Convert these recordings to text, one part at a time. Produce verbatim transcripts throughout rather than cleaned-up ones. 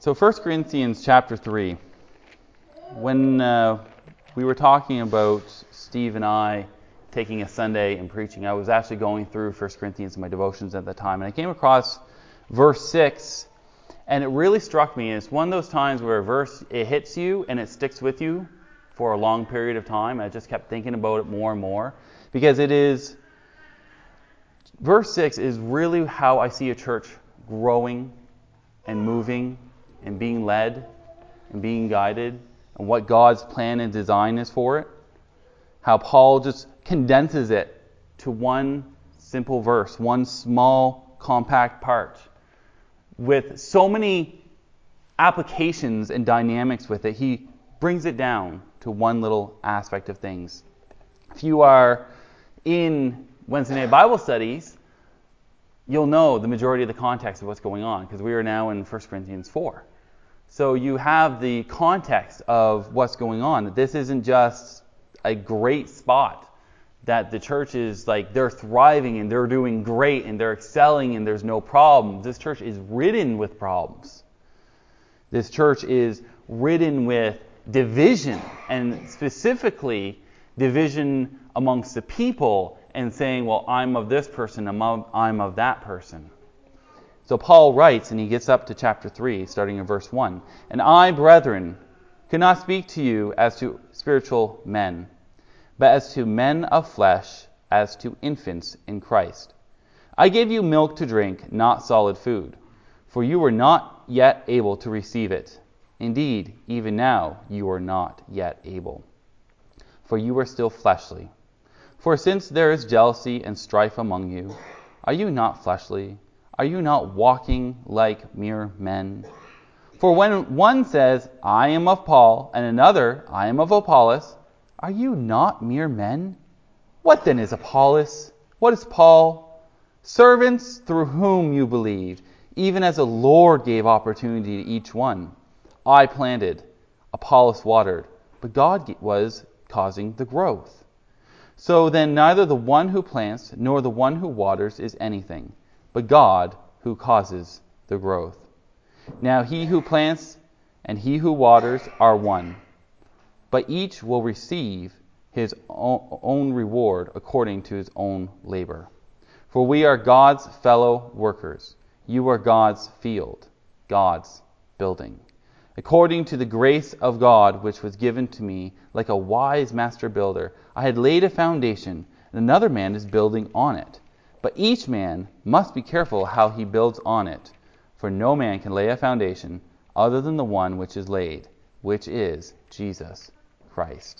So First Corinthians chapter three, when uh, we were talking about Steve and I taking a Sunday and preaching, I was actually going through First Corinthians in my devotions at the time, and I came across verse six, and it really struck me. It's one of those times where a verse, it hits you and it sticks with you for a long period of time. I just kept thinking about it more and more, because it is, verse six is really how I see a church growing and moving and being led and being guided, and what God's plan and design is for it. How Paul just condenses it to one simple verse, one small, compact part, with so many applications and dynamics with it. He brings it down to one little aspect of things. If you are in Wednesday night Bible studies, you'll know the majority of the context of what's going on, because we are now in First Corinthians four. So you have the context of what's going on. This isn't just a great spot that the church is like, they're thriving and they're doing great and they're excelling and there's no problems. This church is ridden with problems. This church is ridden with division, and specifically division amongst the people, and saying, well, I'm of this person, I'm of, I'm of that person. So Paul writes, and he gets up to chapter three, starting in verse one. And I, brethren, could not speak to you as to spiritual men, but as to men of flesh, as to infants in Christ. I gave you milk to drink, not solid food, for you were not yet able to receive it. Indeed, even now you are not yet able, for you are still fleshly. For since there is jealousy and strife among you, are you not fleshly? Are you not walking like mere men? For when one says, I am of Paul, and another, I am of Apollos, are you not mere men? What then is Apollos? What is Paul? Servants through whom you believed, even as the Lord gave opportunity to each one. I planted, Apollos watered, but God was causing the growth. So then neither the one who plants nor the one who waters is anything, but God who causes the growth. Now he who plants and he who waters are one, but each will receive his own reward according to his own labor. For we are God's fellow workers. You are God's field, God's building. According to the grace of God which was given to me, like a wise master builder, I had laid a foundation, and another man is building on it. But each man must be careful how he builds on it, for no man can lay a foundation other than the one which is laid, which is Jesus Christ.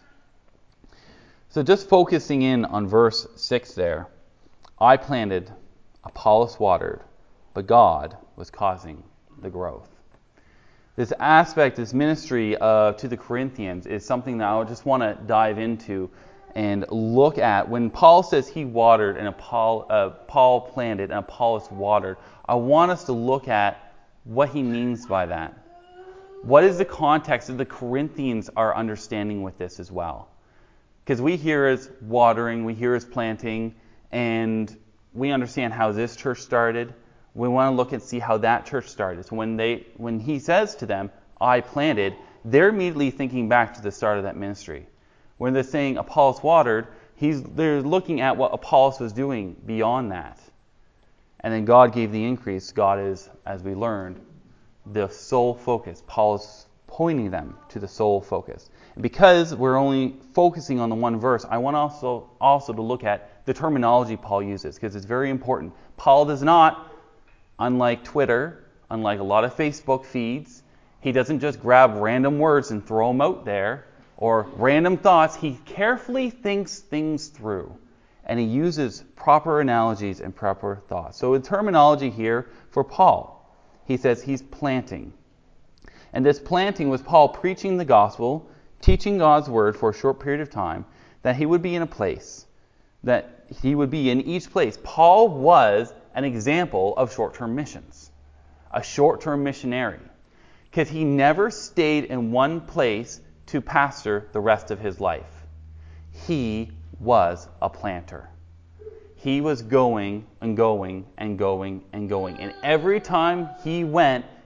So just focusing in on verse six there, I planted, Apollos watered, but God was causing the growth. This aspect, this ministry uh, to the Corinthians, is something that I just want to dive into and look at. When Paul says he watered and Paul, uh, Paul planted and Apollos watered, I want us to look at what he means by that. What is the context that the Corinthians are understanding with this as well? Because we hear as watering, we hear as planting, and we understand how this church started. We want to look and see how that church started. So when they, when he says to them, I planted, they're immediately thinking back to the start of that ministry. When they're saying Apollos watered, he's, they're looking at what Apollos was doing beyond that. And then God gave the increase. God is, as we learned, the sole focus. Paul is pointing them to the sole focus. And because we're only focusing on the one verse, I want also, also to look at the terminology Paul uses, because it's very important. Paul does not, unlike Twitter, unlike a lot of Facebook feeds, he doesn't just grab random words and throw them out there, or random thoughts. He carefully thinks things through, and he uses proper analogies and proper thoughts. So the terminology here for Paul, he says he's planting. And this planting was Paul preaching the gospel, teaching God's word for a short period of time, that he would be in a place, that he would be in each place. Paul was an example of short-term missions, a short-term missionary, because he never stayed in one place to pastor the rest of his life. He was a planter. He was going and going and going and going. And every time he went,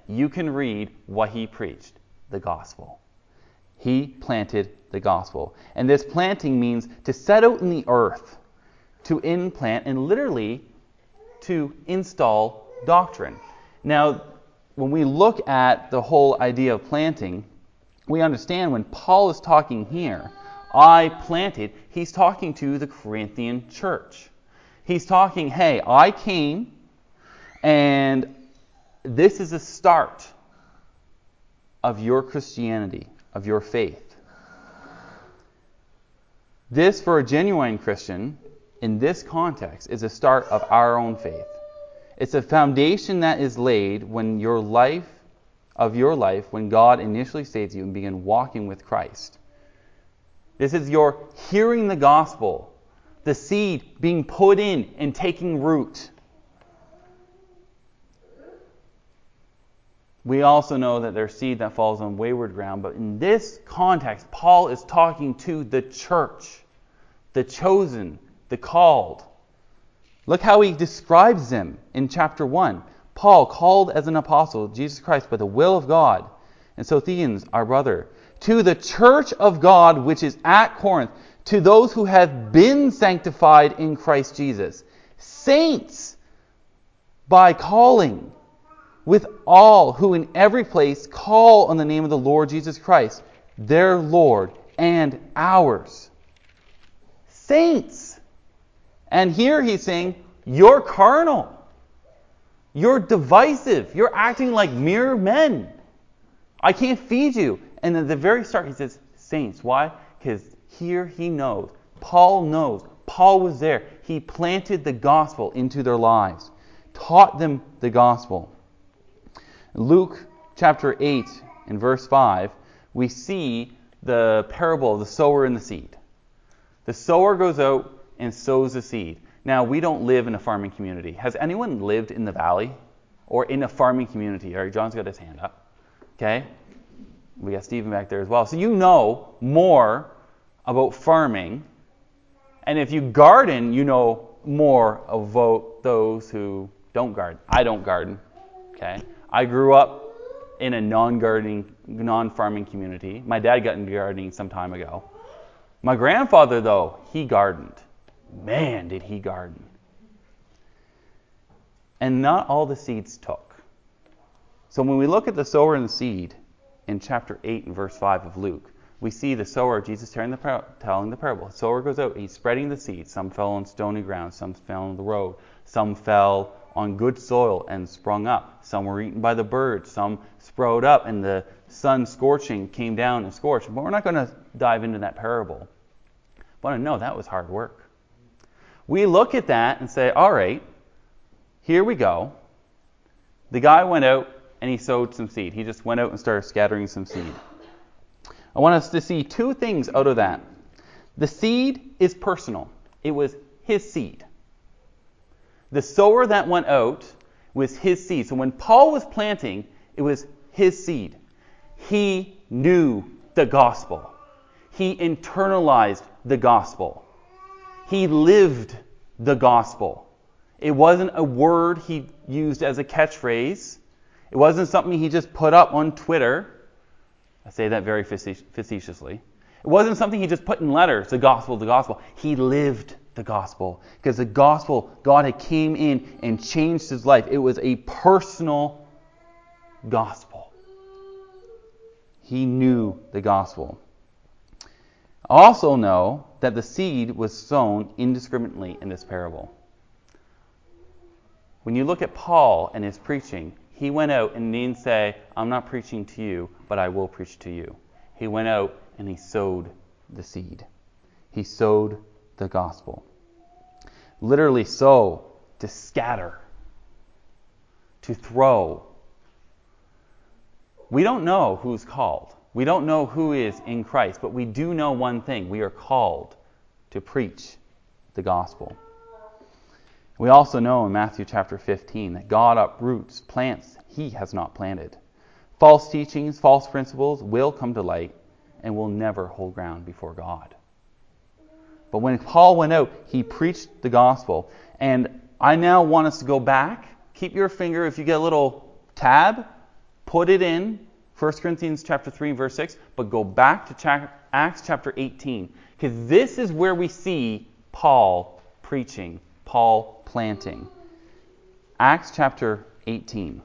you can read what he preached, the gospel. He planted the gospel. And this planting means to set out in the earth, to implant, and literally to install doctrine. Now, when we look at the whole idea of planting, we understand when Paul is talking here, I planted, he's talking to the Corinthian church. He's talking, hey, I came, and this is a start of your Christianity, of your faith. This, for a genuine Christian, in this context, is a start of our own faith. It's a foundation that is laid when your life, of your life, when God initially saves you and begin walking with Christ. This is your hearing the gospel, the seed being put in and taking root. We also know that there's seed that falls on wayward ground, but in this context, Paul is talking to the church, the chosen, the called. Look how he describes them in chapter one. Paul, called as an apostle of Jesus Christ by the will of God, and Sosthenes, our brother, to the church of God which is at Corinth, to those who have been sanctified in Christ Jesus, saints by calling, with all who in every place call on the name of the Lord Jesus Christ, their Lord and ours. Saints. And here he's saying, you're carnal. You're divisive. You're acting like mere men. I can't feed you. And at the very start he says, saints. Why? Because here he knows. Paul knows. Paul was there. He planted the gospel into their lives. Taught them the gospel. Luke chapter eight and verse five, we see the parable of the sower and the seed. The sower goes out and sows the seed. Now, we don't live in a farming community. Has anyone lived in the valley or in a farming community? All right, John's got his hand up. Okay? We got Stephen back there as well. So you know more about farming. And if you garden, you know more about those who don't garden. I don't garden. Okay? I grew up in a non-gardening, non-farming community. My dad got into gardening some time ago. My grandfather, though, he gardened. Man, did he garden. And not all the seeds took. So when we look at the sower and the seed in chapter eight and verse five of Luke, we see the sower, Jesus telling the, par- telling the parable. The sower goes out, he's spreading the seed. Some fell on stony ground, some fell on the road, some fell on good soil and sprung up. Some were eaten by the birds, some sprouted up and the sun scorching came down and scorched. But we're not going to dive into that parable. But I know that was hard work. We look at that and say, all right, here we go. The guy went out and he sowed some seed. He just went out and started scattering some seed. I want us to see two things out of that. The seed is personal. It was his seed. The sower that went out was his seed. So when Paul was planting, it was his seed. He knew the gospel. He internalized the gospel. He lived the gospel. It wasn't a word he used as a catchphrase. It wasn't something he just put up on Twitter. I say that very facetiously. It wasn't something he just put in letters, the gospel, the gospel. He lived the gospel. Because the gospel, God had came in and changed his life. It was a personal gospel. He knew the gospel. Also know that the seed was sown indiscriminately in this parable. When you look at Paul and his preaching, he went out and didn't say, I'm not preaching to you, but I will preach to you. He went out and he sowed the seed. He sowed the gospel. Literally sow, to scatter, to throw. We don't know who's called. We don't know who is in Christ, but we do know one thing. We are called to preach the gospel. We also know in Matthew chapter fifteen that God uproots plants he has not planted. False teachings, false principles will come to light and will never hold ground before God. But when Paul went out, he preached the gospel. And I now want us to go back. Keep your finger, if you get a little tab, Put it in First Corinthians chapter three, verse six, but go back to cha- Acts chapter eighteen, because this is where we see Paul preaching, Paul planting. Acts chapter eighteen.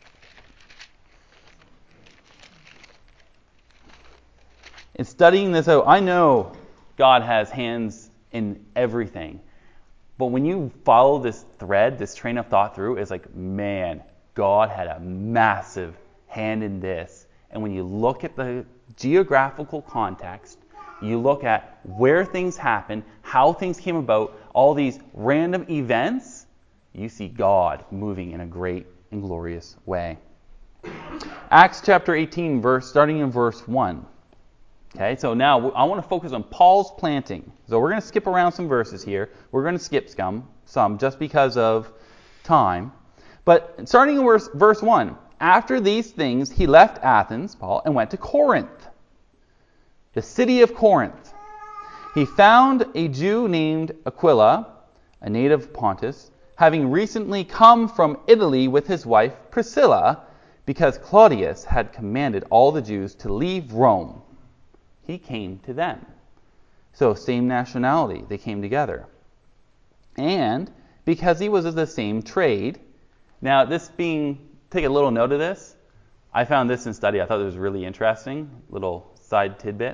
In studying this out, I know God has hands in everything. But when you follow this thread, this train of thought through, it's like, man, God had a massive hand in this. And when you look at the geographical context, you look at where things happen, how things came about, all these random events, you see God moving in a great and glorious way. Acts chapter eighteen, verse starting in verse one. Okay, so now I want to focus on Paul's planting. So we're going to skip around some verses here. We're going to skip some, some just because of time. But starting in verse, verse one, after these things he left Athens, Paul, and went to Corinth, the city of Corinth. He found a Jew named Aquila, a native of Pontus, having recently come from Italy with his wife Priscilla, because Claudius had commanded all the Jews to leave Rome. He came to them. So same nationality, they came together. And because he was of the same trade, now this being, take a little note of this, I found this in study, I thought it was really interesting, little side tidbit.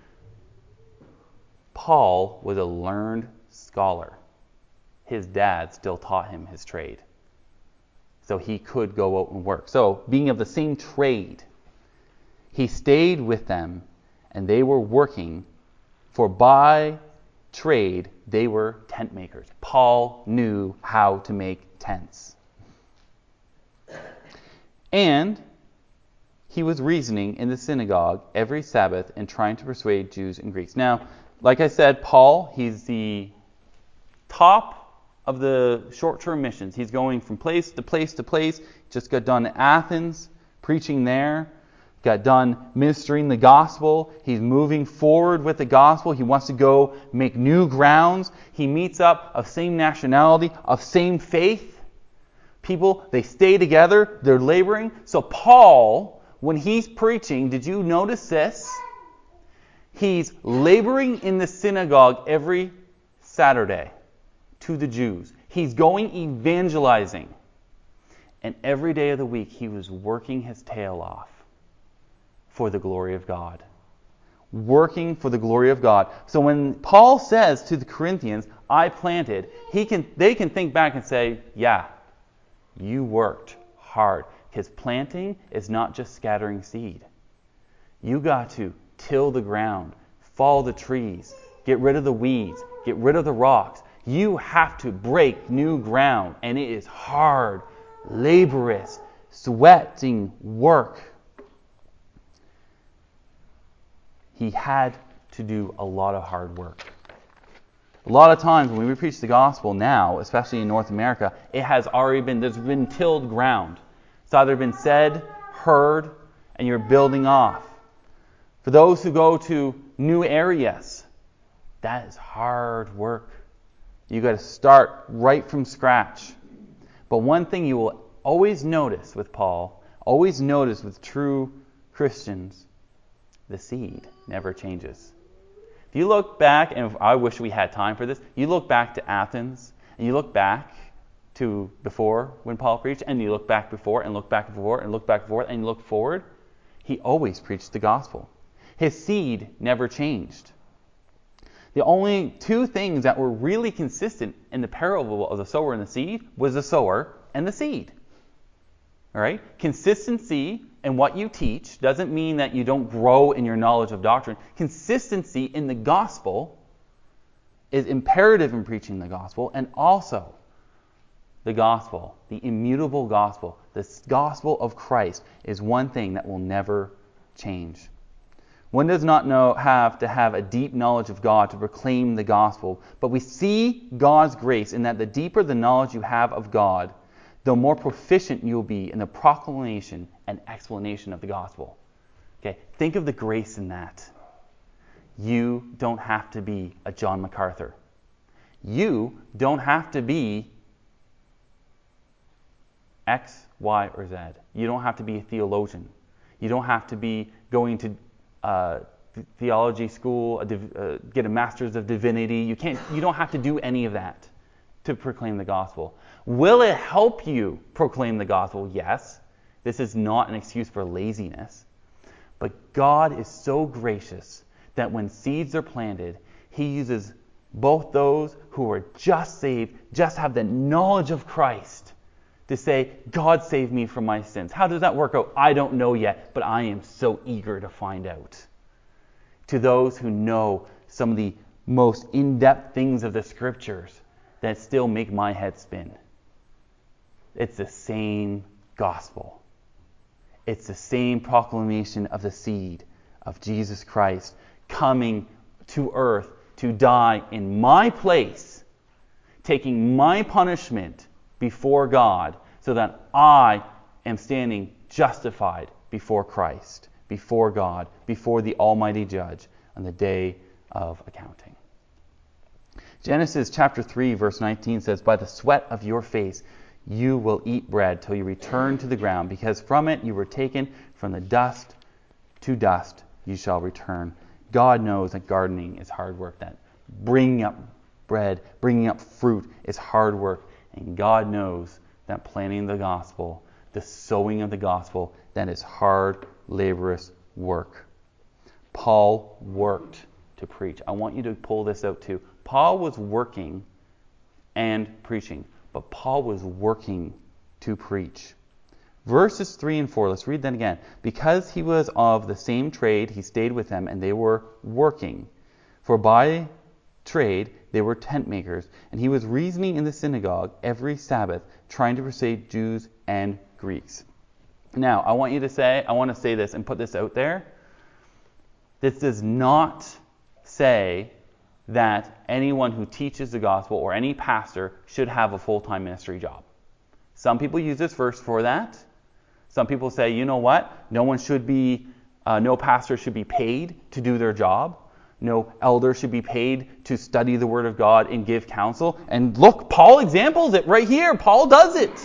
Paul was a learned scholar. His dad still taught him his trade. So he could go out and work. So being of the same trade, he stayed with them. And they were working, for by trade they were tent makers. Paul knew how to make tents. And he was reasoning in the synagogue every Sabbath and trying to persuade Jews and Greeks. Now, like I said, Paul, he's the top of the short-term missions. He's going from place to place to place. Just got done in Athens, preaching there. Got done ministering the gospel. He's moving forward with the gospel. He wants to go make new grounds. He meets up of same nationality, of same faith. People, they stay together. They're laboring. So Paul, when he's preaching, did you notice this? He's laboring in the synagogue every Saturday to the Jews. He's going evangelizing. And every day of the week, he was working his tail off for the glory of God. Working for the glory of God. So when Paul says to the Corinthians, I planted, he can, they can think back and say, yeah, you worked hard. Because planting is not just scattering seed. You got to till the ground, fall the trees, get rid of the weeds, get rid of the rocks. You have to break new ground. And it is hard, laborious, sweating work. He had to do a lot of hard work. A lot of times when we preach the gospel now, especially in North America, it has already been, there's been tilled ground. It's either been said, heard, and you're building off. For those who go to new areas, that is hard work. You got to start right from scratch. But one thing you will always notice with Paul, always notice with true Christians, the seed never changes. If you look back, and I wish we had time for this, you look back to Athens, and you look back to before when Paul preached, and you look back before, and look back before, and look back before, and you look forward, he always preached the gospel. His seed never changed. The only two things that were really consistent in the parable of the sower and the seed was the sower and the seed. All right? Consistency in what you teach doesn't mean that you don't grow in your knowledge of doctrine. Consistency in the gospel is imperative in preaching the gospel, and also the gospel, the immutable gospel, the gospel of Christ is one thing that will never change. One does not know have to have a deep knowledge of God to proclaim the gospel, but we see God's grace in that the deeper the knowledge you have of God, the more proficient you'll be in the proclamation and explanation of the gospel. Okay, think of the grace in that. You don't have to be a John MacArthur. You don't have to be X, Y, or Z. You don't have to be a theologian. You don't have to be going to uh, theology school, a div- uh, get a master's of divinity. You can't. You don't have to do any of that to proclaim the gospel. Will it help you proclaim the gospel? Yes. This is not an excuse for laziness. But God is so gracious that when seeds are planted, He uses both those who are just saved, just have the knowledge of Christ, to say, God saved me from my sins. How does that work out? I don't know yet, but I am so eager to find out. To those who know some of the most in-depth things of the Scriptures that still make my head spin. It's the same gospel. It's the same proclamation of the seed of Jesus Christ coming to earth to die in my place, taking my punishment before God, so that I am standing justified before Christ, before God, before the Almighty Judge on the day of accounting. Genesis chapter three, verse nineteen says, "By the sweat of your face you will eat bread till you return to the ground, because from it you were taken, from the dust to dust you shall return." God knows that gardening is hard work, that bringing up bread, bringing up fruit is hard work. And God knows that planting the gospel, the sowing of the gospel, that is hard, laborious work. Paul worked to preach. I want you to pull this out too. Paul was working and preaching, but Paul was working to preach. Verses three and four, let's read that again. "Because he was of the same trade, he stayed with them, and they were working. For by trade they were tent makers, and he was reasoning in the synagogue every Sabbath, trying to persuade Jews and Greeks." Now, I want you to say, I want to say this and put this out there. This does not say that anyone who teaches the gospel or any pastor should have a full-time ministry job. Some people use this verse for that. Some people say, you know what? No one should be, uh, no pastor should be paid to do their job. No elder should be paid to study the Word of God and give counsel. And look, Paul examples it right here. Paul does it.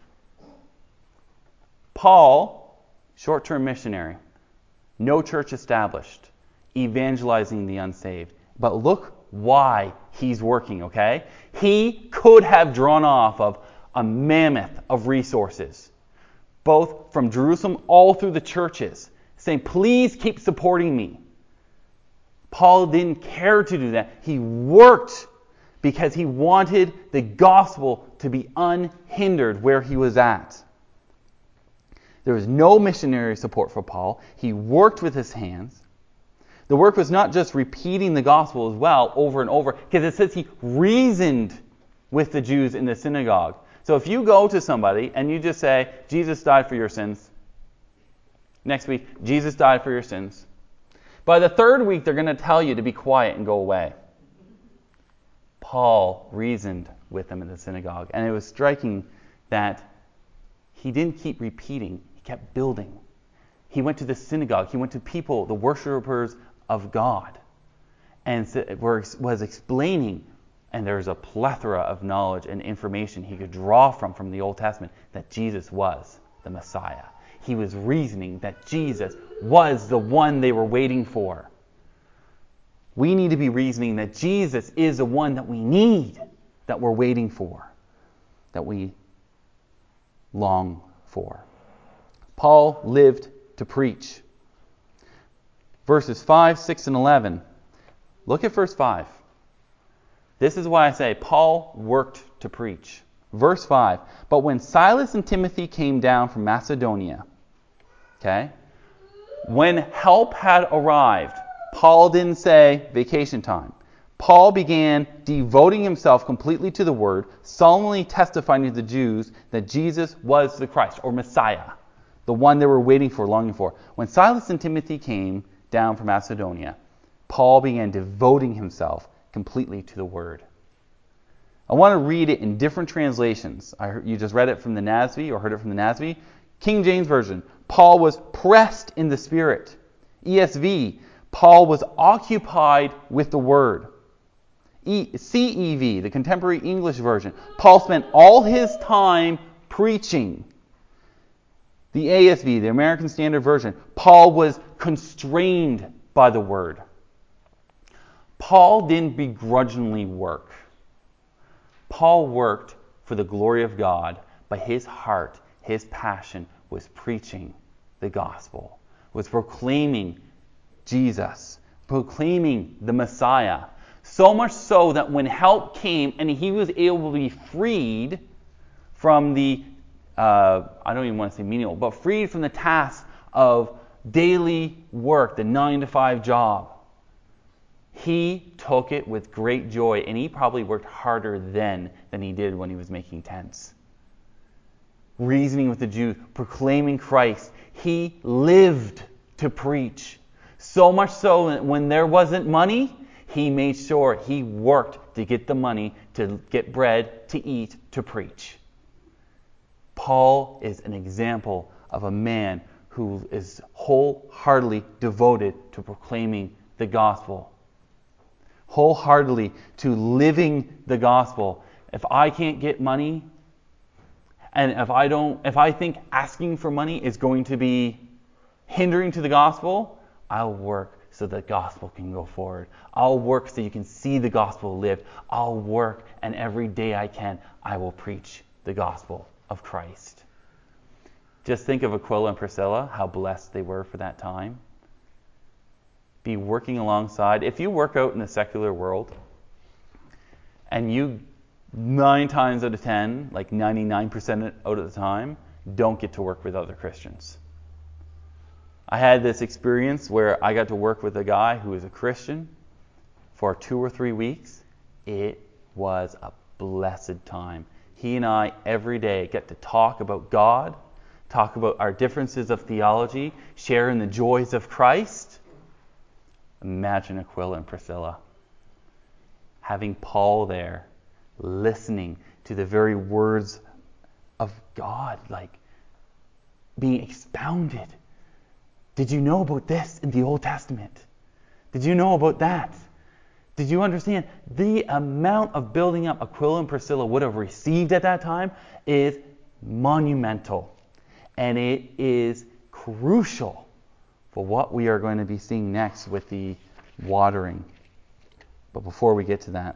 Paul, short-term missionary, no church established, evangelizing the unsaved. But look why he's working, okay? He could have drawn off of a mammoth of resources, both from Jerusalem all through the churches, saying, please keep supporting me. Paul didn't care to do that. He worked because he wanted the gospel to be unhindered where he was at. There was no missionary support for Paul. He worked with his hands. The work was not just repeating the gospel as well over and over, because it says he reasoned with the Jews in the synagogue. So if you go to somebody and you just say, Jesus died for your sins. Next week, Jesus died for your sins. By the third week, they're going to tell you to be quiet and go away. Paul reasoned with them in the synagogue. And it was striking that he didn't keep repeating. He kept building. He went to the synagogue. He went to people, the worshipers of God, and was explaining. And there's a plethora of knowledge and information he could draw from from the Old Testament that Jesus was the Messiah. He was reasoning that Jesus was the one they were waiting for. We need to be reasoning that Jesus is the one that we need, that we're waiting for, that we long for. Paul lived to preach. Verses five, six, and eleven. Look at verse five. This is why I say Paul worked to preach. Verse five. But when Silas and Timothy came down from Macedonia, okay, when help had arrived, Paul didn't say vacation time. Paul began devoting himself completely to the word, solemnly testifying to the Jews that Jesus was the Christ, or Messiah, the one they were waiting for, longing for. When Silas and Timothy came down from Macedonia, Paul began devoting himself completely to the word. I want to read it in different translations. I heard, you just read it from the N A S B or heard it from the N A S B. King James Version, Paul was pressed in the Spirit. E S V, Paul was occupied with the word. E- C E V, the Contemporary English Version, Paul spent all his time preaching. The A S V, the American Standard Version, Paul was constrained by the word. Paul didn't begrudgingly work. Paul worked for the glory of God, but his heart, his passion was preaching the gospel, was proclaiming Jesus, proclaiming the Messiah. So much so that when help came and he was able to be freed from the, uh, I don't even want to say menial, but freed from the task of daily work, the nine to five job, he took it with great joy, and he probably worked harder then than he did when he was making tents. Reasoning with the Jews, proclaiming Christ. He lived to preach. So much so that when there wasn't money, he made sure he worked to get the money, to get bread, to eat, to preach. Paul is an example of a man who is wholeheartedly devoted to proclaiming the gospel. Wholeheartedly to living the gospel. If I can't get money, and if I don't, if I think asking for money is going to be hindering to the gospel, I'll work so the gospel can go forward. I'll work so you can see the gospel lived. I'll work, and every day I can, I will preach the gospel of Christ. Just think of Aquila and Priscilla, how blessed they were for that time. Be working alongside. If you work out in the secular world, and you nine times out of ten, like ninety-nine percent out of the time, don't get to work with other Christians. I had this experience where I got to work with a guy who was a Christian for two or three weeks. It was a blessed time. He and I every day get to talk about God, talk about our differences of theology, share in the joys of Christ. Imagine Aquila and Priscilla having Paul there, listening to the very words of God, like being expounded. Did you know about this in the Old Testament? Did you know about that? Did you understand? The amount of building up Aquila and Priscilla would have received at that time is monumental. And it is crucial for what we are going to be seeing next with the watering. But before we get to that,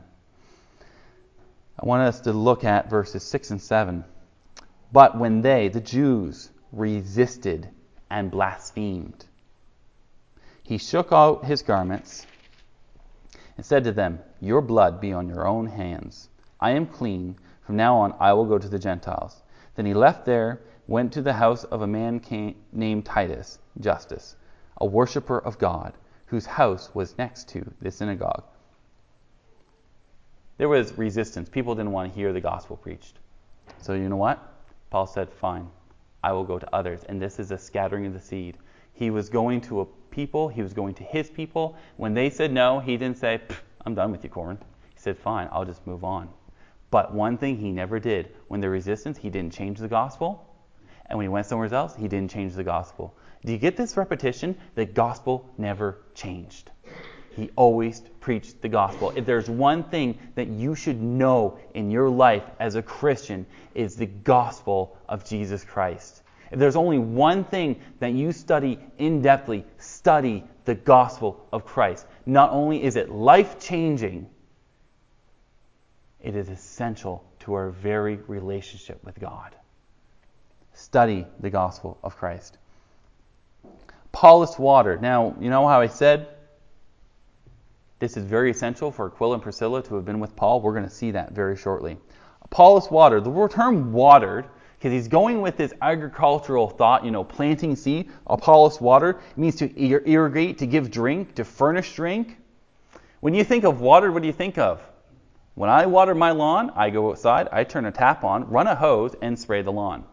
I want us to look at verses six and seven. But when they, the Jews, resisted and blasphemed, he shook out his garments and said to them, your blood be on your own hands. I am clean. From now on I will go to the Gentiles. Then he left there, went to the house of a man came, named Titus Justus, a worshipper of God, whose house was next to the synagogue. There was resistance. People didn't want to hear the gospel preached. So you know what? Paul said, fine, I will go to others. And this is a scattering of the seed. He was going to a people. He was going to his people. When they said no, he didn't say, I'm done with you, Corin. He said, fine, I'll just move on. But one thing he never did, when there was resistance, he didn't change the gospel. And when he went somewhere else, he didn't change the gospel. Do you get this repetition? The gospel never changed. He always preached the gospel. If there's one thing that you should know in your life as a Christian, is the gospel of Jesus Christ. If there's only one thing that you study in-depthly, study the gospel of Christ. Not only is it life-changing, it is essential to our very relationship with God. Study the gospel of Christ. Paulus water. Now, you know how I said this is very essential for Aquila and Priscilla to have been with Paul? We're going to see that very shortly. Paulus watered. The term watered, because he's going with this agricultural thought, you know, planting seed. Apollos watered means to irrigate, to give drink, to furnish drink. When you think of water, what do you think of? When I water my lawn, I go outside, I turn a tap on, run a hose, and spray the lawn.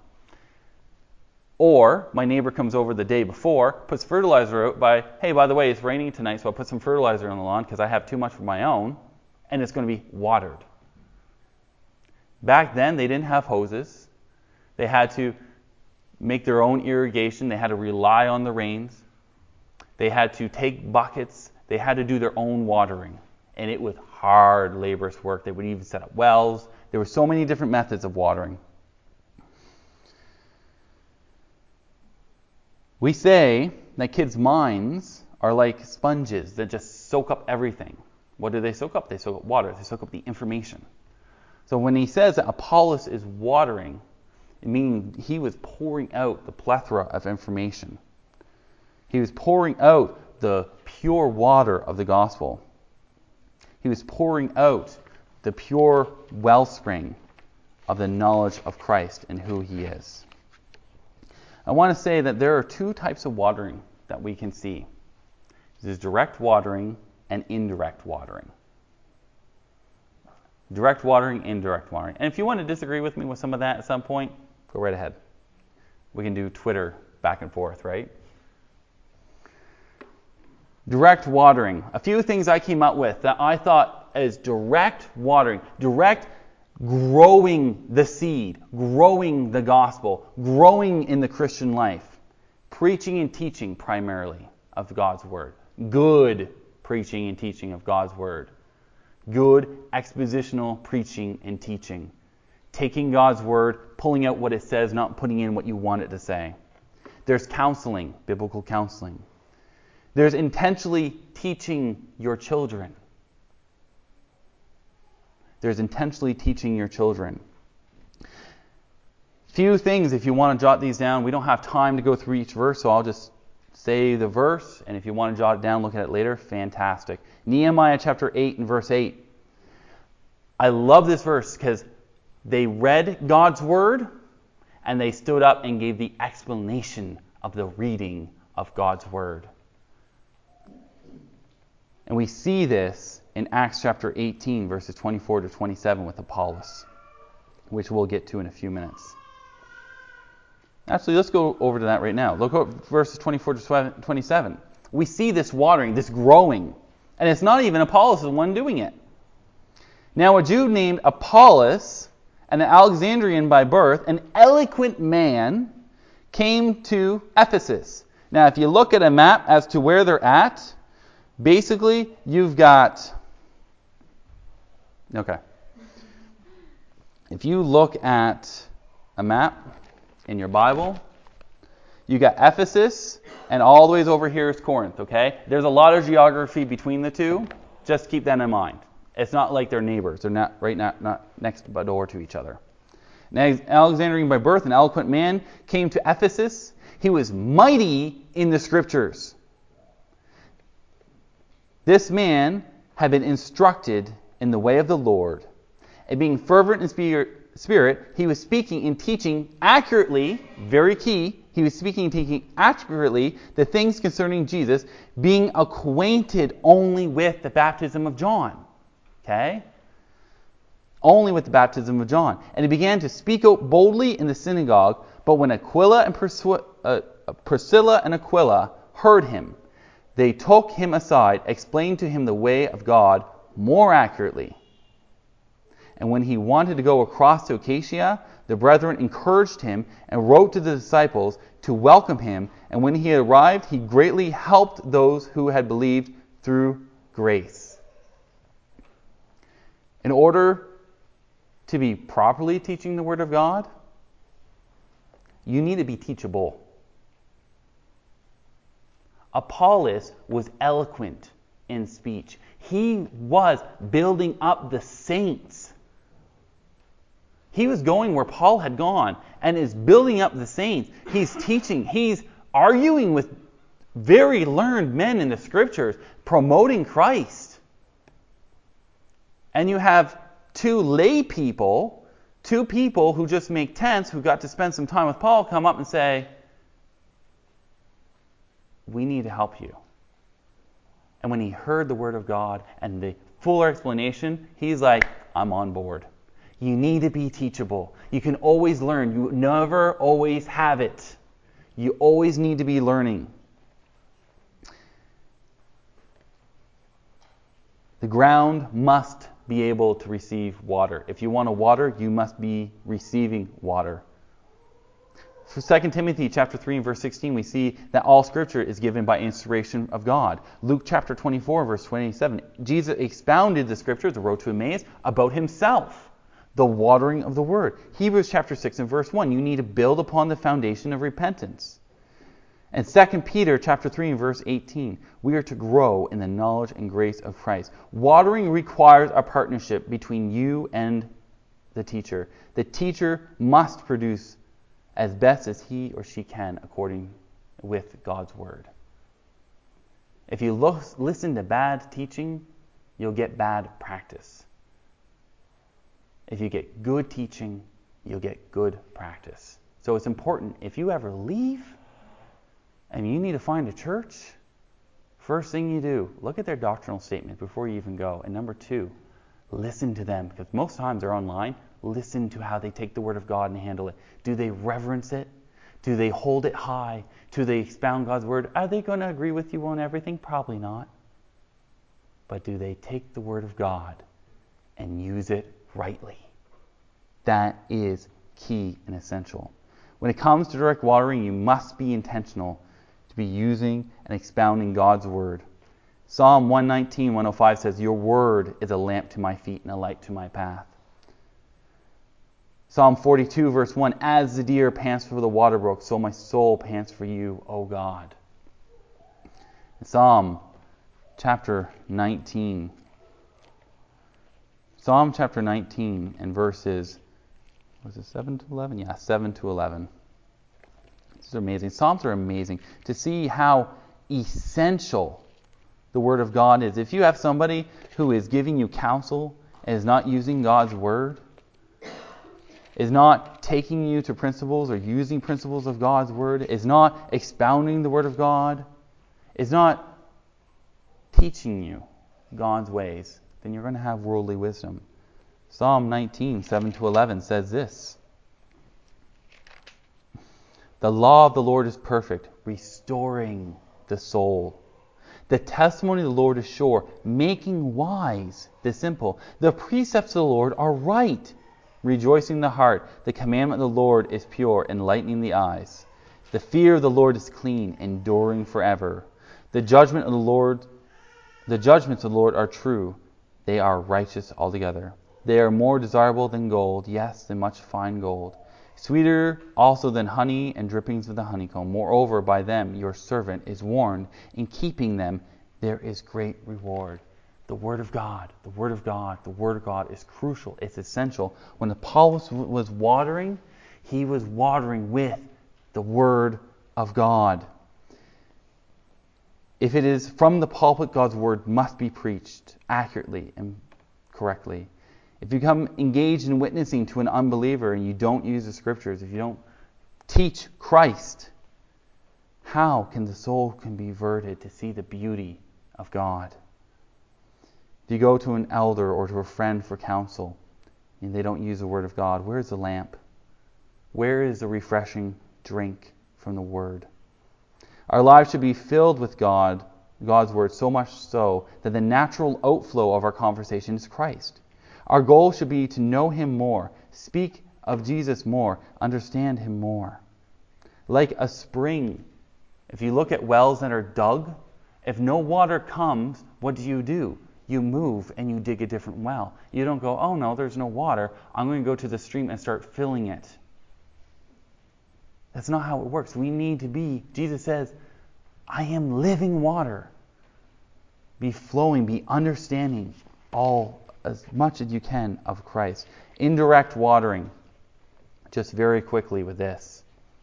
Or my neighbor comes over the day before, puts fertilizer out by, hey, by the way, it's raining tonight, so I'll put some fertilizer on the lawn because I have too much for my own, and it's going to be watered. Back then, they didn't have hoses. They had to make their own irrigation. They had to rely on the rains. They had to take buckets. They had to do their own watering. And it was hard, laborious work. They would even set up wells. There were so many different methods of watering. We say that kids' minds are like sponges that just soak up everything. What do they soak up? They soak up water. They soak up the information. So when he says that Apollos is watering, it means he was pouring out the plethora of information. He was pouring out the pure water of the gospel. He was pouring out the pure wellspring of the knowledge of Christ and who he is. I want to say that there are two types of watering that we can see. There's direct watering and indirect watering. Direct watering, indirect watering. And if you want to disagree with me with some of that at some point, go right ahead. We can do Twitter back and forth, right? Direct watering. A few things I came up with that I thought is direct watering. Direct growing the seed, growing the gospel, growing in the Christian life. Preaching and teaching primarily of God's word. Good preaching and teaching of God's word. Good expositional preaching and teaching. Taking God's word, pulling out what it says, not putting in what you want it to say. There's counseling, biblical counseling. There's intentionally teaching your children. There's intentionally teaching your children. Few things, if you want to jot these down. We don't have time to go through each verse, so I'll just say the verse, and if you want to jot it down, look at it later, fantastic. Nehemiah chapter eight and verse eight. I love this verse because they read God's word, and they stood up and gave the explanation of the reading of God's word. And we see this in Acts chapter eighteen, verses twenty-four to twenty-seven with Apollos, which we'll get to in a few minutes. Actually, let's go over to that right now. Look at verses twenty-four to twenty-seven. We see this watering, this growing. And it's not even Apollos the one doing it. Now a Jew named Apollos, an Alexandrian by birth, an eloquent man, came to Ephesus. Now if you look at a map as to where they're at, basically you've got... Okay. If you look at a map in your Bible, you got Ephesus, and all the way over here is Corinth, okay? There's a lot of geography between the two. Just keep that in mind. It's not like they're neighbors. They're not right now, not next door to each other. Now, Alexandrian by birth, an eloquent man, came to Ephesus. He was mighty in the scriptures. This man had been instructed in the way of the Lord, and being fervent in spirit, Spirit, he was speaking and teaching accurately, very key, he was speaking and teaching accurately the things concerning Jesus, being acquainted only with the baptism of John. Okay? Only with the baptism of John. And he began to speak out boldly in the synagogue, but when Aquila and Priscilla, uh, Priscilla and Aquila heard him, they took him aside, explained to him the way of God more accurately. And when he wanted to go across to Achaia, the brethren encouraged him and wrote to the disciples to welcome him. And when he arrived, he greatly helped those who had believed through grace. In order to be properly teaching the Word of God, you need to be teachable. Apollos was eloquent in speech. He was building up the saints. He was going where Paul had gone and is building up the saints. He's teaching. He's arguing with very learned men in the scriptures, promoting Christ. And you have two lay people, two people who just make tents, who got to spend some time with Paul, come up and say, we need to help you. And when he heard the word of God and the fuller explanation, he's like, I'm on board. You need to be teachable. You can always learn. You never always have it. You always need to be learning. The ground must be able to receive water. If you want to water, you must be receiving water. For Second Timothy chapter three and verse sixteen, we see that all Scripture is given by inspiration of God. Luke chapter twenty-four, verse twenty-seven, Jesus expounded the Scriptures, the road to Emmaus, about himself. The watering of the Word. Hebrews chapter six and verse one, you need to build upon the foundation of repentance. And Second Peter chapter three and verse eighteen, we are to grow in the knowledge and grace of Christ. Watering requires a partnership between you and the teacher. The teacher must produce as best as he or she can according with God's word. If you look, listen to bad teaching, you'll get bad practice. If you get good teaching, you'll get good practice. So it's important, if you ever leave and you need to find a church, first thing you do, look at their doctrinal statement before you even go. And number two, listen to them, because most times they're online. Listen to how they take the Word of God and handle it. Do they reverence it? Do they hold it high? Do they expound God's Word? Are they going to agree with you on everything? Probably not. But do they take the Word of God and use it rightly? That is key and essential. When it comes to direct watering, you must be intentional to be using and expounding God's Word. Psalm one nineteen, one oh five says, "Your Word is a lamp to my feet and a light to my path." Psalm forty-two, verse one, "As the deer pants for the water brook, so my soul pants for you, O God." Psalm chapter nineteen. Psalm chapter nineteen and verses, was it seven to eleven? Yeah, seven to eleven. This is amazing. Psalms are amazing to see how essential the Word of God is. If you have somebody who is giving you counsel and is not using God's Word, is not taking you to principles or using principles of God's Word, is not expounding the Word of God, is not teaching you God's ways, then you're going to have worldly wisdom. Psalm nineteen, seven to eleven says this, "The law of the Lord is perfect, restoring the soul. The testimony of the Lord is sure, making wise the simple. The precepts of the Lord are right, rejoicing the heart. The commandment of the Lord is pure, enlightening the eyes. The fear of the Lord is clean, enduring forever. The judgment of the Lord, the judgments of the Lord are true. They are righteous altogether. They are more desirable than gold, yes, than much fine gold. Sweeter also than honey and drippings of the honeycomb. Moreover, by them your servant is warned. In keeping them, there is great reward." The Word of God, the Word of God, the Word of God is crucial. It's essential. When Paul was, was watering, he was watering with the Word of God. If it is from the pulpit, God's Word must be preached accurately and correctly. If you become engaged in witnessing to an unbeliever and you don't use the Scriptures, if you don't teach Christ, how can the soul can be converted to see the beauty of God? If you go to an elder or to a friend for counsel and they don't use the Word of God, where is the lamp? Where is the refreshing drink from the Word? Our lives should be filled with God, God's Word, so much so that the natural outflow of our conversation is Christ. Our goal should be to know Him more, speak of Jesus more, understand Him more. Like a spring, if you look at wells that are dug, if no water comes, what do you do? You move and you dig a different well. You don't go, "Oh no, there's no water. I'm going to go to the stream and start filling it." That's not how it works. We need to be, Jesus says, "I am living water." Be flowing, be understanding all as much as you can of Christ. Indirect watering. Just very quickly with this.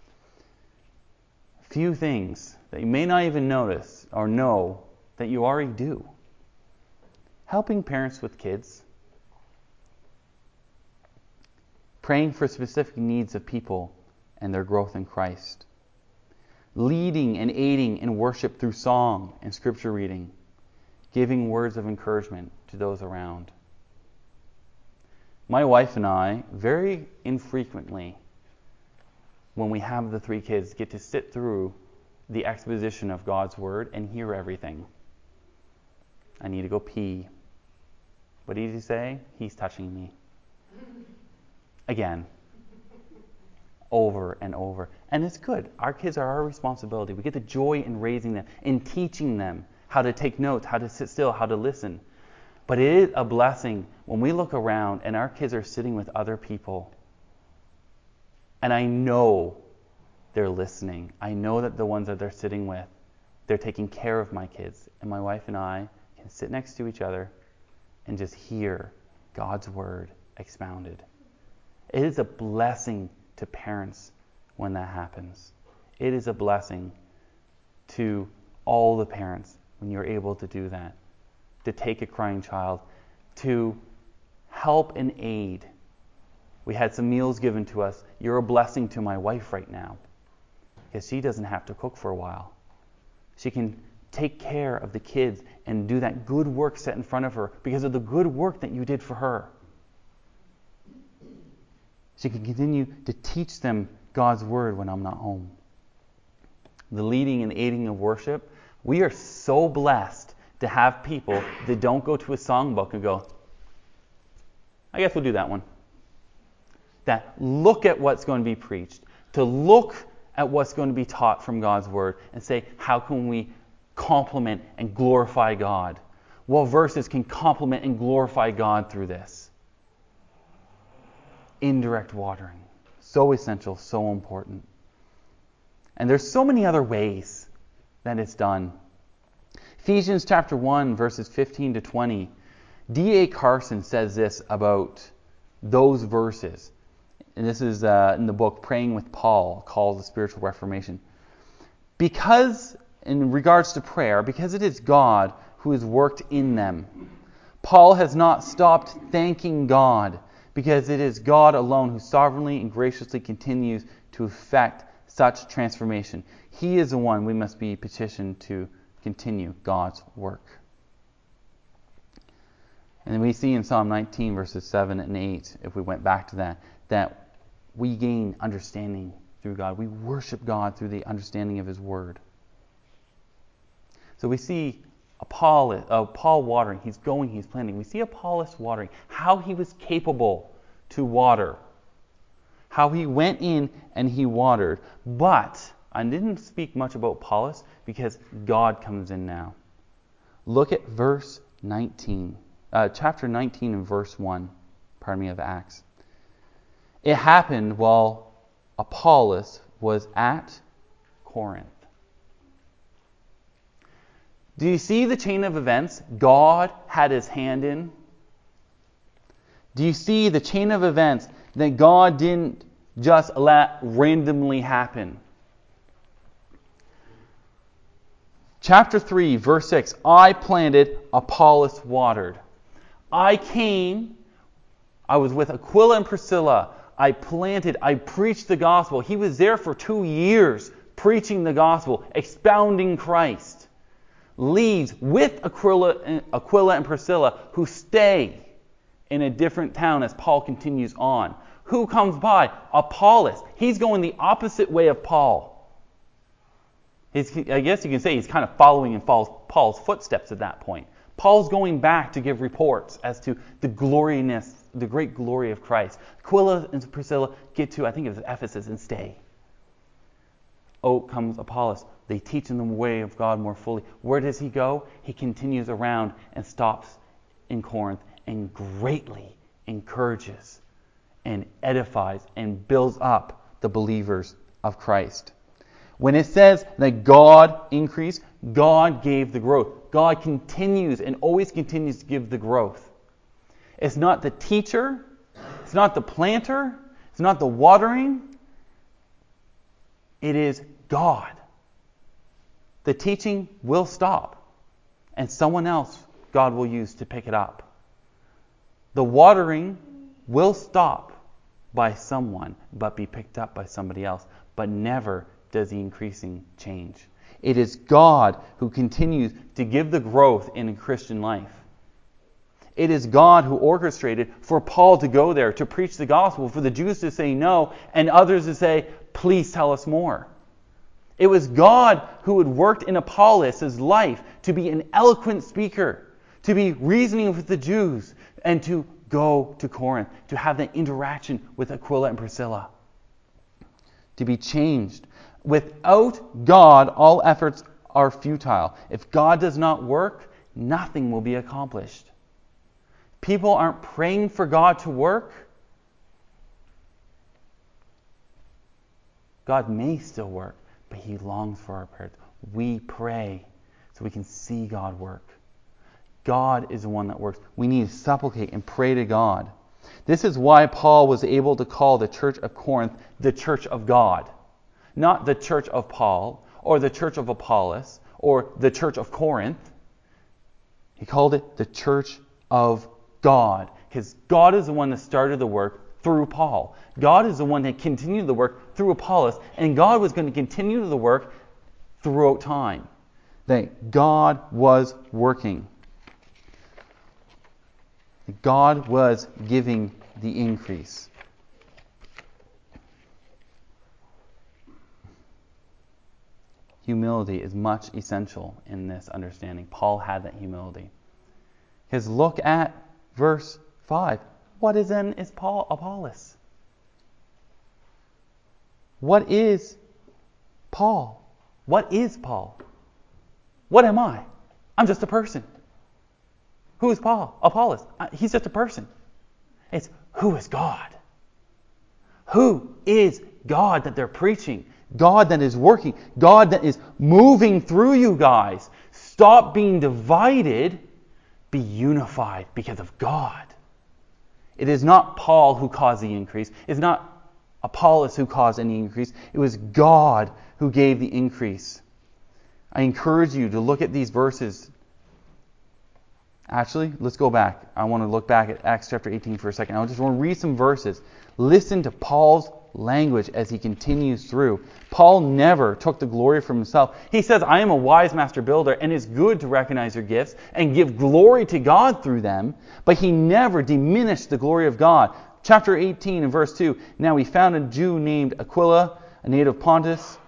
Few things that you may not even notice or know that you already do. Helping parents with kids. Praying for specific needs of people and their growth in Christ. Leading and aiding in worship through song and scripture reading. Giving words of encouragement to those around. My wife and I, very infrequently, when we have the three kids, get to sit through the exposition of God's Word and hear everything. I need to go pee. What did he say? He's touching me. Again. Over and over. And it's good. Our kids are our responsibility. We get the joy in raising them, in teaching them how to take notes, how to sit still, how to listen. But it is a blessing when we look around and our kids are sitting with other people. And I know they're listening. I know that the ones that they're sitting with, they're taking care of my kids. And my wife and I can sit next to each other and just hear God's word expounded. It is a blessing to parents when that happens. It is a blessing to all the parents when you're able to do that. To take a crying child, to help and aid. We had some meals given to us. You're a blessing to my wife right now, because she doesn't have to cook for a while. She can take care of the kids and do that good work set in front of her because of the good work that you did for her. She can continue to teach them God's word when I'm not home. The leading and aiding of worship, we are so blessed to have people that don't go to a songbook and go, I guess we'll do that one. That look at what's going to be preached, to look at what's going to be taught from God's word and say, how can we complement and glorify God? What verses can complement and glorify God through this? Indirect watering. So essential, so important. And there's so many other ways that it's done. Ephesians chapter one, verses fifteen to twenty. D A Carson says this about those verses. And this is uh, in the book Praying with Paul, called the Spiritual Reformation. Because, in regards to prayer, because it is God who has worked in them, Paul has not stopped thanking God, because it is God alone who sovereignly and graciously continues to effect such transformation. He is the one we must be petitioned to continue God's work. And we see in Psalm nineteen, verses seven and eight, if we went back to that, that we gain understanding through God. We worship God through the understanding of His Word. So we see Apollos, uh, Paul watering. He's going, he's planting. We see Apollos watering. How he was capable to water. How he went in and he watered. But I didn't speak much about Apollos because God comes in now. Look at verse nineteen. Uh, chapter nineteen and verse one. Pardon me, of Acts. It happened while Apollos was at Corinth. Do you see the chain of events God had His hand in? Do you see the chain of events that God didn't just let randomly happen? Chapter three, verse six. I planted, Apollos watered. I came, I was with Aquila and Priscilla. I planted, I preached the gospel. He was there for two years preaching the gospel, expounding Christ. Leaves with Aquila and, Aquila and Priscilla, who stay in a different town as Paul continues on. Who comes by? Apollos. He's going the opposite way of Paul. He's, I guess you can say he's kind of following in Paul's, Paul's footsteps at that point. Paul's going back to give reports as to the gloriness, the great glory of Christ. Aquila and Priscilla get to, I think it was Ephesus, and stay. Oh, comes Apollos. They teach him the way of God more fully. Where does he go? He continues around and stops in Corinth and greatly encourages and edifies and builds up the believers of Christ. When it says that God increased, God gave the growth. God continues and always continues to give the growth. It's not the teacher. It's not the planter. It's not the watering. It is God. The teaching will stop, and someone else God will use to pick it up. The watering will stop by someone, but be picked up by somebody else. But never does the increasing change. It is God who continues to give the growth in a Christian life. It is God who orchestrated for Paul to go there to preach the gospel, for the Jews to say no, and others to say, please tell us more. It was God who had worked in Apollos' life to be an eloquent speaker, to be reasoning with the Jews, and to go to Corinth, to have that interaction with Aquila and Priscilla, to be changed. Without God, all efforts are futile. If God does not work, nothing will be accomplished. People aren't praying for God to work. God may still work, but He longs for our prayers. We pray so we can see God work. God is the one that works. We need to supplicate and pray to God. This is why Paul was able to call the church of Corinth the church of God. Not the church of Paul, or the church of Apollos, or the church of Corinth. He called it the church of God. Because God is the one that started the work through Paul. God is the one that continued the work through Apollos. And God was going to continue the work throughout time. That God was working. God was giving the increase. Humility is much essential in this understanding. Paul had that humility. Because look at verse five. What is then is Paul Apollos? What is Paul? What is Paul? What am I? I'm just a person. Who is Paul? Apollos. He's just a person. It's who is God? Who is God that they're preaching? God that is working. God that is moving through you guys. Stop being divided. Be unified because of God. It is not Paul who caused the increase. It's not Apollos who caused any increase. It was God who gave the increase. I encourage you to look at these verses. Actually, let's go back. I want to look back at Acts chapter eighteen for a second. I just want to read some verses. Listen to Paul's language as he continues through. Paul never took the glory from himself. He says, I am a wise master builder, and it's good to recognize your gifts and give glory to God through them. But he never diminished the glory of God. Chapter eighteen and verse two. Now he found a Jew named Aquila, a native of Pontus,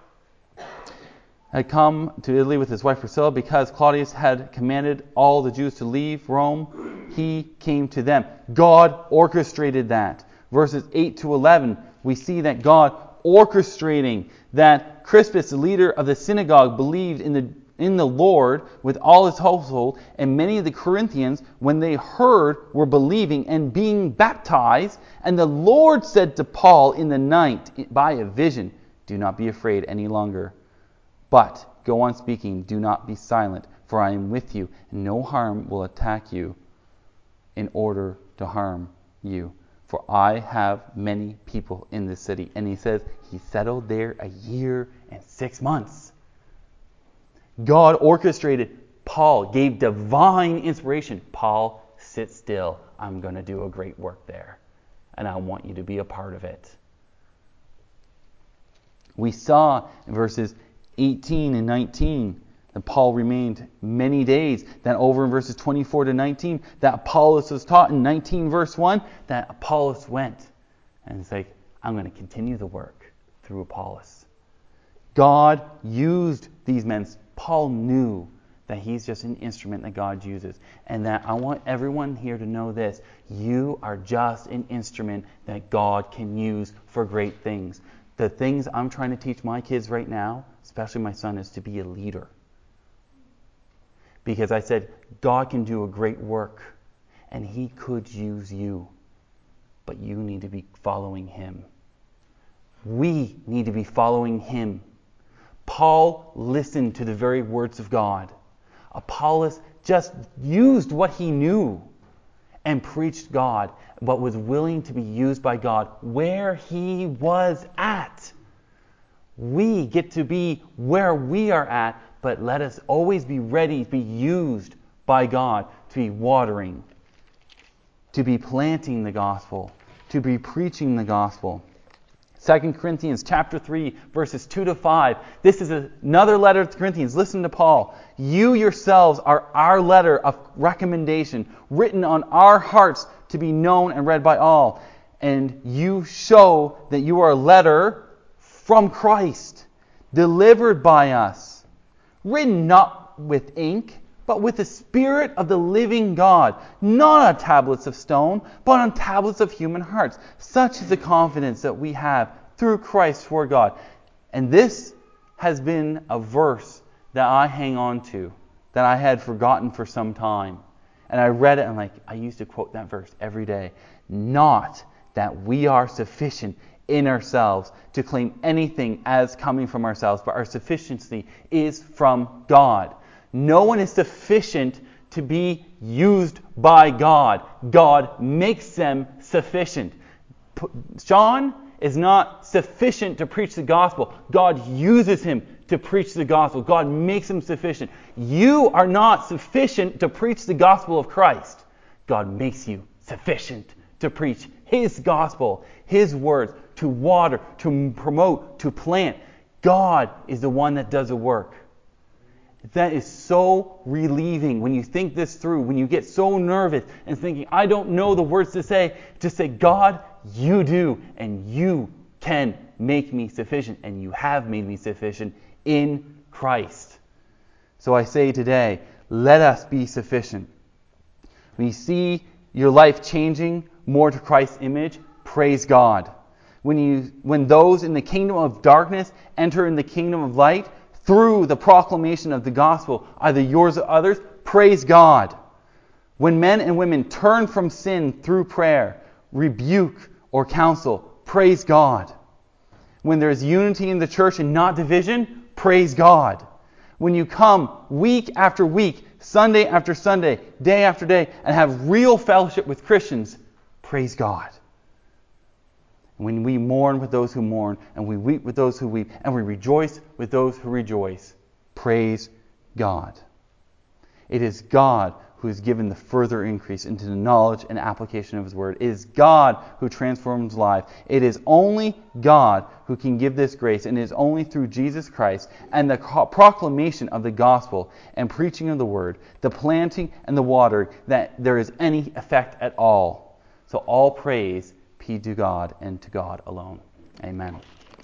had come to Italy with his wife Priscilla. Because Claudius had commanded all the Jews to leave Rome, he came to them. God orchestrated that. Verses eight to eleven, we see that God orchestrating that Crispus, the leader of the synagogue, believed in the in the Lord with all his household, and many of the Corinthians, when they heard, were believing and being baptized. And the Lord said to Paul in the night by a vision, do not be afraid any longer, but go on speaking, do not be silent, for I am with you, and no harm will attack you in order to harm you. For I have many people in this city. And he says he settled there a year and six months. God orchestrated. Paul gave divine inspiration. Paul, sit still. I'm going to do a great work there. And I want you to be a part of it. We saw in verses eighteen and nineteen that Paul remained many days. Then over in verses twenty-four to nineteen, that Apollos was taught. In nineteen verse one, that Apollos went. And it's like, I'm going to continue the work through Apollos. God used these men. Paul knew that he's just an instrument that God uses. And that I want everyone here to know this. You are just an instrument that God can use for great things. The things I'm trying to teach my kids right now, especially my son, is to be a leader. Because I said, God can do a great work, and He could use you. But you need to be following Him. We need to be following Him. Paul listened to the very words of God. Apollos just used what he knew and preached God, but was willing to be used by God where he was at. We get to be where we are at, but let us always be ready to be used by God, to be watering, to be planting the gospel, to be preaching the gospel. Second Corinthians chapter three, verses two to five. This is another letter to Corinthians. Listen to Paul. You yourselves are our letter of recommendation, written on our hearts to be known and read by all. And you show that you are a letter from Christ, delivered by us, written not with ink, but with the Spirit of the living God, not on tablets of stone, but on tablets of human hearts. Such is the confidence that we have through Christ toward God. And this has been a verse that I hang on to, that I had forgotten for some time. And I read it and like I used to quote that verse every day. Not that we are sufficient in ourselves to claim anything as coming from ourselves, but our sufficiency is from God. No one is sufficient to be used by God. God makes them sufficient. John is not sufficient to preach the gospel. God uses him to preach the gospel. God makes him sufficient. You are not sufficient to preach the gospel of Christ. God makes you sufficient to preach his gospel, his words, to water, to promote, to plant. God is the one that does the work. That is so relieving when you think this through, when you get so nervous and thinking, I don't know the words to say. Just say, God, you do, and you can make me sufficient, and you have made me sufficient in Christ. So I say today, let us be sufficient. When you see your life changing more to Christ's image, praise God. When you, when those in the kingdom of darkness enter in the kingdom of light, through the proclamation of the gospel, either yours or others, praise God. When men and women turn from sin through prayer, rebuke, or counsel, praise God. When there is unity in the church and not division, praise God. When you come week after week, Sunday after Sunday, day after day, and have real fellowship with Christians, praise God. When we mourn with those who mourn, and we weep with those who weep, and we rejoice with those who rejoice, praise God. It is God who has given the further increase into the knowledge and application of his word. It is God who transforms life. It is only God who can give this grace, and it is only through Jesus Christ and the proclamation of the gospel and preaching of the word, the planting and the watering, that there is any effect at all. So all praise be to God and to God alone. Amen.